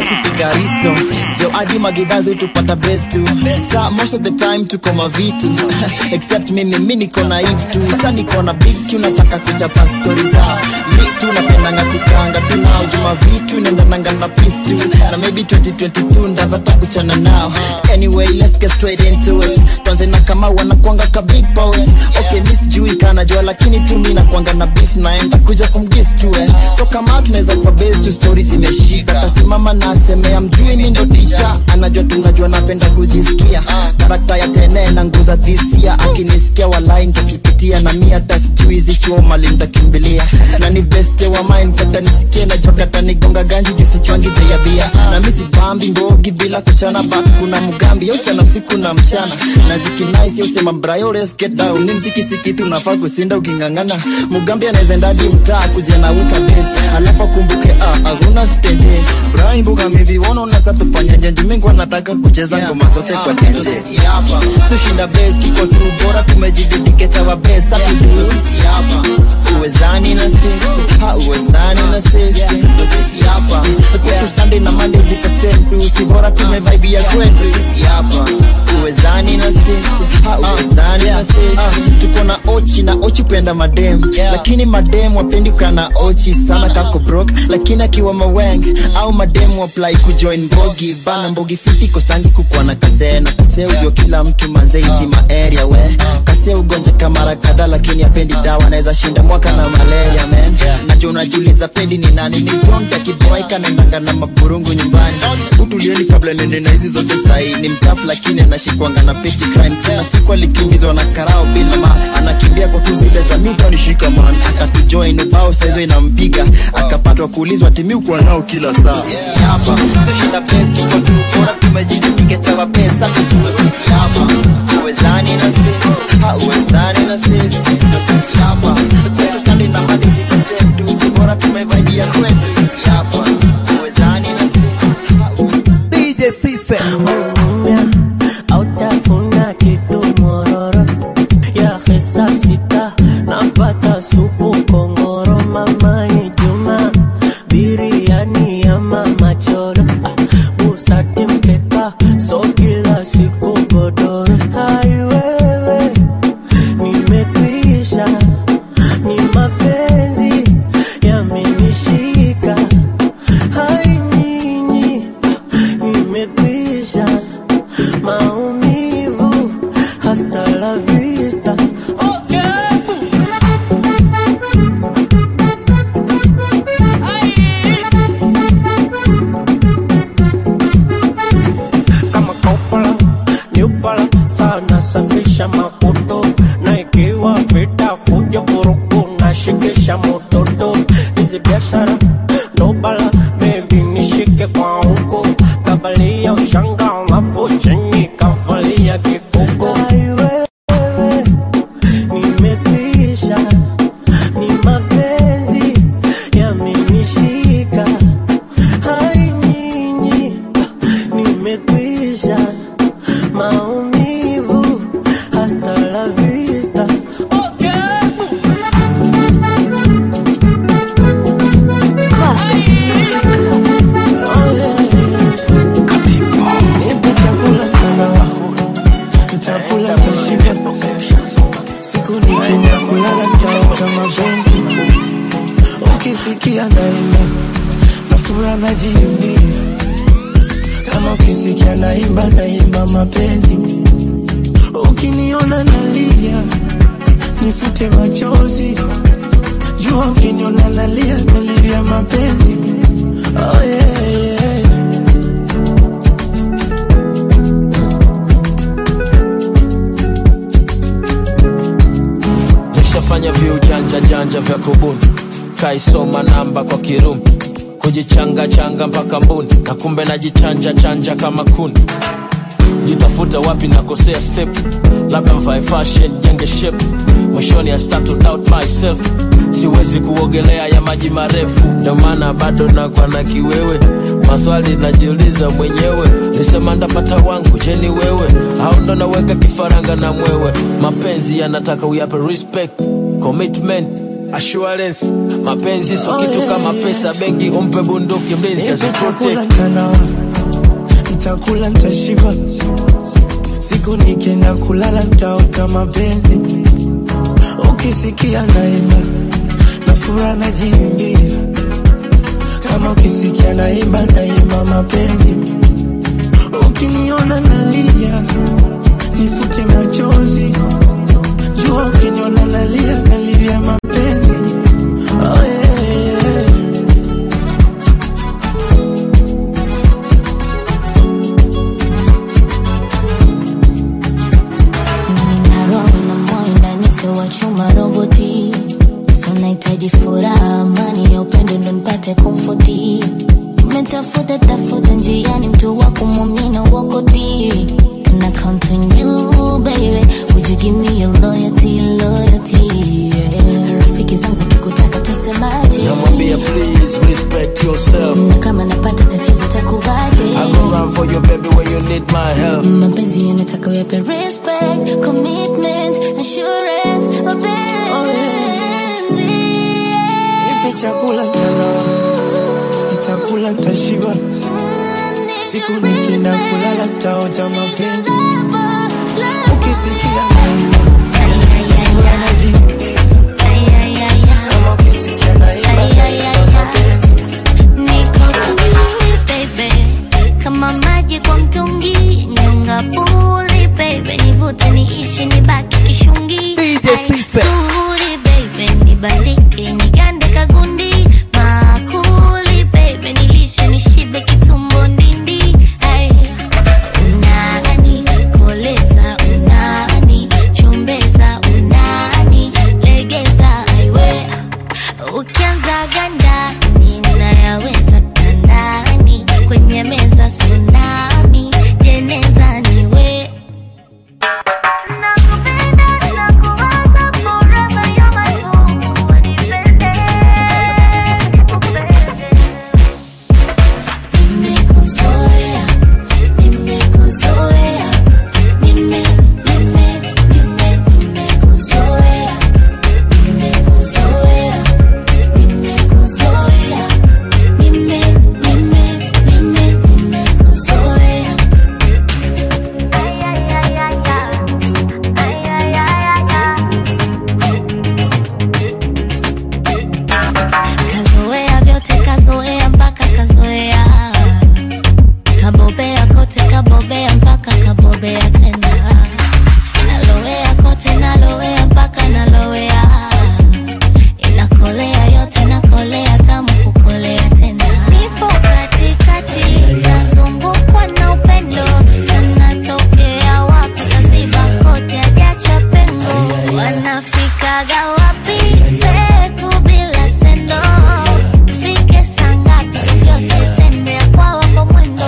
basi piga risto. Jo adi magidazi tupata best tu. Sa most of the time tuko mavitu. Except mimi mimi niko naive tu. Sa niko na big tune nataka kuchapa stories za. Mi tu napendanga kukanga tu nao juma vitu nendananga na peace tu. Na maybe twenty twenty-two ndaza takuchana nao. Anyway, let's get straight into it. Tuanze na kama wanakuanga ka big poet. Okay, miss Jui kana jua lakini tu mimi nakuanga na beef na enda kuja kumgis tu eh. So kama tunaweza kwa base tu stories imeshika. Tasimama na asemea mjui mimi ndo teacher. Anajua tunajua napenda kujisikia. Karakta ya tene na nguza this year. Akinisikia walai nitakipitia na mimi hata sijui zichuo mali nitakimbilia. Na ni best wa mine kata nisikie na joka tanigonga ganji juu sichwangi bia bia. Na mimi sipambi ngogi bila kuchana but kuna mugambi yocha na usiku na mchana. Na ziki nice yo sema brayo let's get down. Ni mziki siki tunafaa kusinda ukingangana. Mugambi anaweza ndadi mtaa kuja na ufa base. Alafu kumbuke ah hakuna stage. Brain buga mivi wono na sasa tufanya janji mingi wanataka kucheza ngoma zote kwa tenje. Sisi hapa sushinda base kiko tu bora tumejidedicate our base sasa tu sisi hapa. Uwezani na sisi, ha uwezani na sisi. Ndo sisi hapa. Kwetu Sunday na Monday zika same tu. Si bora tumevibe ya kwetu sisi hapa. Uwezani na sisi, ha uwezani na sisi. Tuko na ochi na ochi penda madem. Lakini madem wapendi kana ochi sana kako broke. Lakini akiwa maweng au madem apply kujoin bogi. Bana mbogi fiti kosangi kukua na kase. Na kase ujio kila mtu manze hizi ma area we. Kase ugonja kamara kada lakini apendi dawa. Naeza shinda mwaka na malaria man. Najua unajiuliza pedi ni nani. Ni jonta kiboika na ndanga na maburungu nyumbani. Utulieni kabla nende na hizi zote sahi. Ni mtafu lakini anashikwanga na petty crimes. Kuna siku alikimbizwa na karao bila mask. Anakimbia kwa tu zile za mita nishika man. Akatujoin ubao saizo inampiga. Akapatwa kuulizwa timi ukuwa nao kila saa. Sisi hapa sushinda base kiko tu bora tumejidipike tawa pesa. Ndo sisi hapa. Uwezani na sisi, ha uwezani na sisi. Ndo sisi hapa. Kwetu Sunday na Monday zika same tu. Si bora tumevibe ya kwetu sisi hapa. Uwezani na sisi, ha uwezani. D J Cisse Autafuna kitu mororo ya hesa sita. Napata supu kongoro mama ni Juma. Biriani ya mama choro Busati mkeka so kila siku godoro. Hai wewe nimekwisha. Ni mapenzi yamenishika. Hai nyinyi nimekwisha. Maumivu hasta la vista. Okay. Kama kopala, nyupala, sana safisha makoto. Na ikiwa vita fujo vurugu na shikisha mototo. Hizi biashara, no bala, baby nishike kwa huko. Kavalia ushanga, alafu chini kavalia kikuko. Hai wewe, nimekwisha. Ni mapenzi yamenishika. Hai nyinyi nimekwisha. Maumivu hasta la vista. Okay. Classic music. Oh yeah. Nipe chakula tena nitakula tashiba. Siku nikienda kulala nitaota mapenzi. Ukisikia naimba nafura najiimbia. Kama ukisikia naimba naimba mapenzi. Ukiniona nalia nifute machozi. Jua ukiniona nalia nalia mapenzi. Oh yeah yeah. Nishafanya viujanja janja vya kubuni. Kaisoma namba kwa kirumi. Kujichanga changa mpaka mbuni. Na kumbe najichanja chanja kama kuni. Jitafuta wapi nakosea step. Labda mvae fashion jenge shape. Mwishoni I start to doubt myself. Siwezi kuogelea ya maji marefu. Ndio maana bado nakuwa na kiwewe. Maswali najiuliza mwenyewe. Nisema ndapata wangu je ni wewe. Au ndo naweka kifaranga na mwewe. Mapenzi yanataka uyape respect, commitment. assurance. Mapenzi so kitu kama pesa benki, umpe bunduki mlinzi asikote. Nitakula nitashiba, siku nikienda kulala nitaota mapenzi. Ukisikia naimba na furaha najiimbia, kama ukisikia naimba naimba mapenzi. Ukiniona nalia nifute machozi, jua ukiniona nalia nalia mapenzi. Oh yeah, yeah. Nina roho na moyo ndani sio wa chuma roboti. So nahitaji furaha, amani ya upendo ndo nipate komfoti. Nimetafuta tafuta njiani mtu wa kumwamini wakoti. Can I count on you, baby? Would you give me your loyalty, loyalty? Yeah. Rafiki zangu kikutaka tasemaje? Namwambia please respect yourself. Na kama napata tatizo takuvaje? I go run for you baby when you need my help. Mapenzi yanataka uyape respect, commitment, assurance, mapenzi. Nipe chakula nitala, nitakula nitashiba, siku nikienda kulala nitaota mapenzi. Ukisikia naimba furaha najiimbia, kama ukisikia naimba naimba mapenzi. Niko cruise baby, kama maji kwa mtungi, nyonga puli baby, nivute niishi nibaki kishungi. D J Cisse Suri baby, nibandike nigande kagundi, makuli baby, nilishe nishibe kitumbo ndindi. Ay, unani koleza, unani chombeza, unani legeza, aiwe ukianza ganda ninayaweza kandani, kwenye meza tsunami jeneza niwe. Nimekuzoea, nimekuzoea, nime, nime, nime, nimekuzoea, nimekuzoea, nimekuzoea, nime, nime, nime, nimekuzoea. Ay, ay, ay, ay, ay, ay, ay, ay, ay. Kazoea vyote, kazoea mpaka kazoea, kabobea kote, kabobea mpaka kabobea tena, nalowea kote, nalowea mpaka nalowea, inakolea yote, nakolea tamu kukolea tena. Nipo katikati, nazungukwa na upendo, sana tokea wapi, kaziba kote, ajacha pengo, wanafikaga wapi peku bila sendo, fike sangapi vyote, tembea kwa wako mwendo.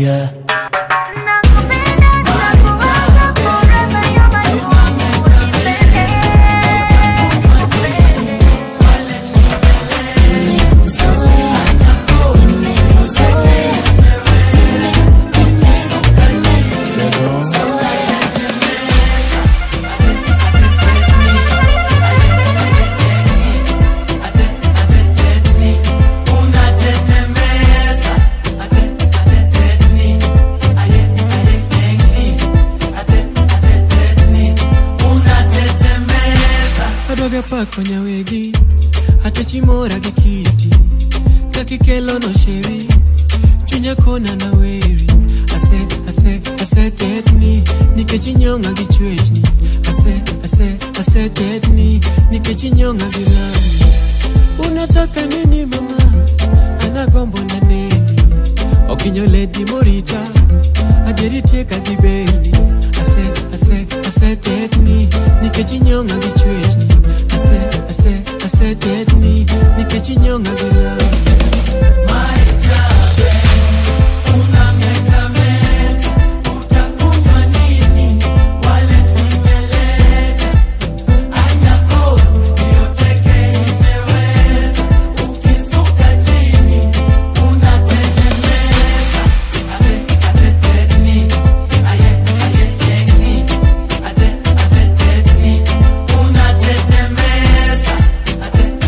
Adoga pa konya wegi, ate chimora gikiti, kakikelo no sheri, chunya kona na weri. Ase, ase, ase tetni, nikechinyonga gichwechni. Ase, ase, ase tetni, nikechinyonga gilani. Unataka nini mama? Anagombo na neni, okinyo lady morita, aderitika gibeni. Ase, ase, ase tetni, nikechinyonga gichwechni. Ase, ase, ase tetni, nikechinyonga gilani. My jabe, una meta meta, utakunywa nini? Wale nimeleta, anyako, yoteke imeweza. Ukisuka chini, unatetemesa. Ate, ate, tetni, aye, aye, tekni. Ate, ate, tetni, unatetemesa. Ate,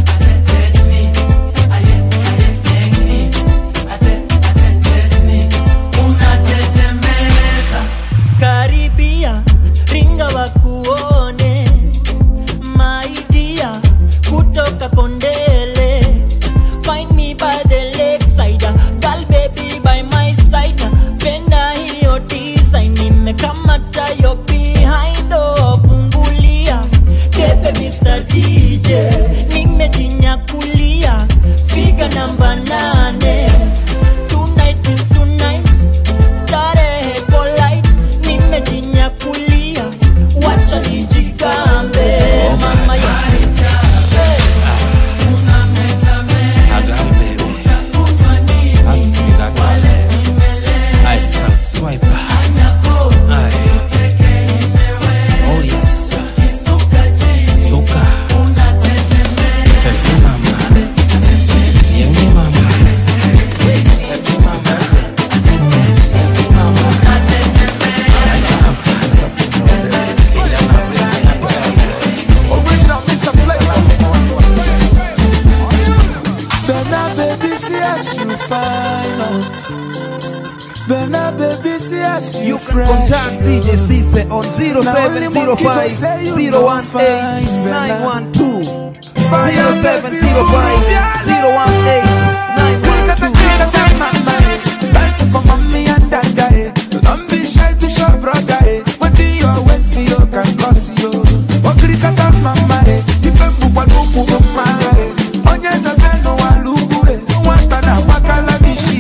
You can contact D J Cisse on zero seven zero five, zero one eight, nine one two. zero seven zero five, zero one eight, nine one two. Dance for mommy and dada. Don't be shy to show brother. What in your waist you can cause you. What cricata mama. If I'm bubu mama. Onya zabeno walugure. Watana wakala bishi.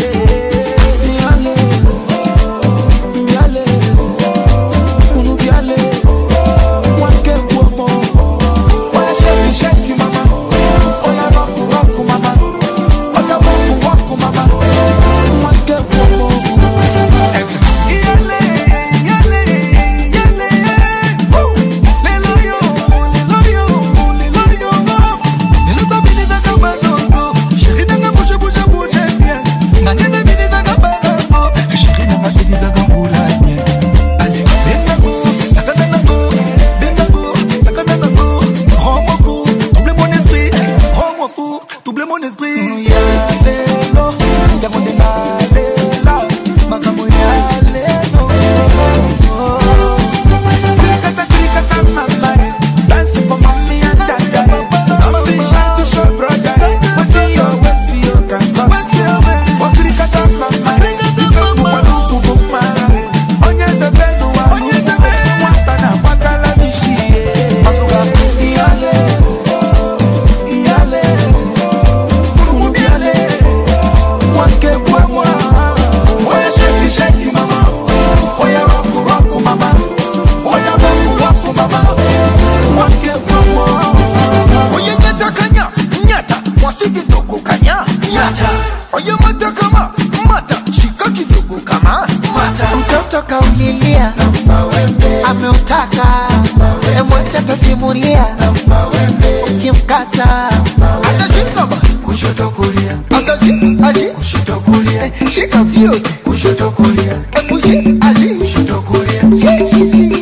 Ameutaka emwacha tasimulia ukimkata atashika kushoto kulia asaji kushoto kulia shika vyote kushoto kulia emushi aji kushoto kulia shi shi shi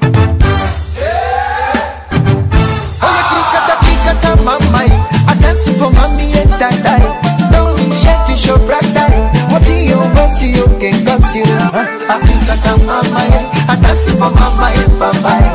haya kikata kikata mamai I dance for mommy and daddy don't be shy to show brother what you want you can cause you kikata mamai I dance for mama and papa.